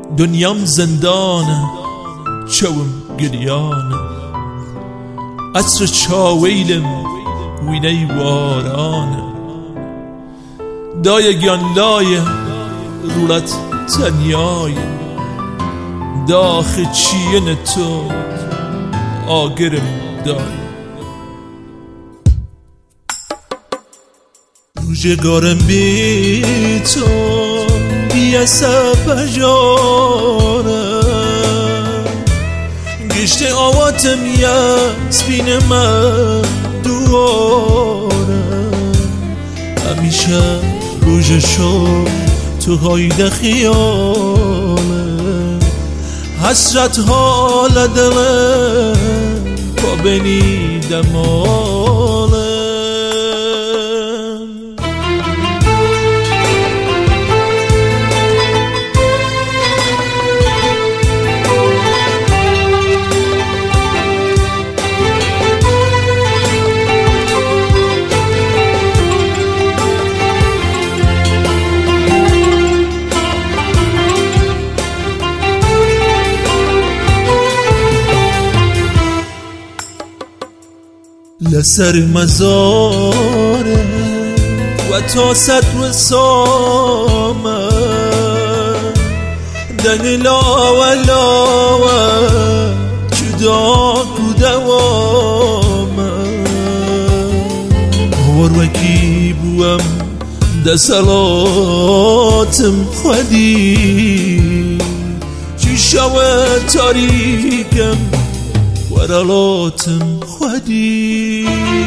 دنیام زندانه چوم گریانه عطر چاویلم وینه وارانه دایه گیان لایه رولت تنیایه داخ چیه تو آگرم دایه روزگارم بی تو بیه سپجانه گشته آواتم یه سپین من دواره همیشه روزشو تو هایده خیاله حسرت حال دلم با بنی دماله لسر مزاره و تا صد وسامه دن لاوه لاوه جدا کو دوامه هور وکی بوم ده صلاتم خودی چی شوه تاریکم ورالاتم خودی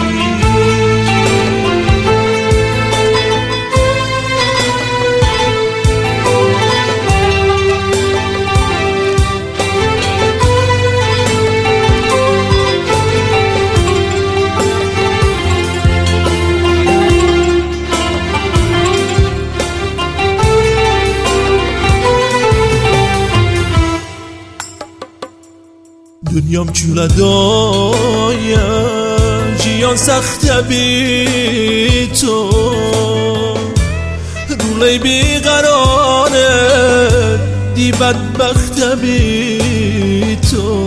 دنیام چوله دایم جیان سخت بی تو رولی بیقراره دی بدبخت بی تو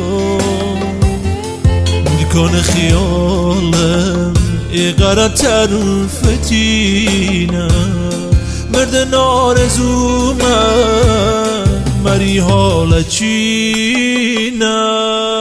ملکان خیالم ایقره طرفتینه مردن آرزومه مری حال چینه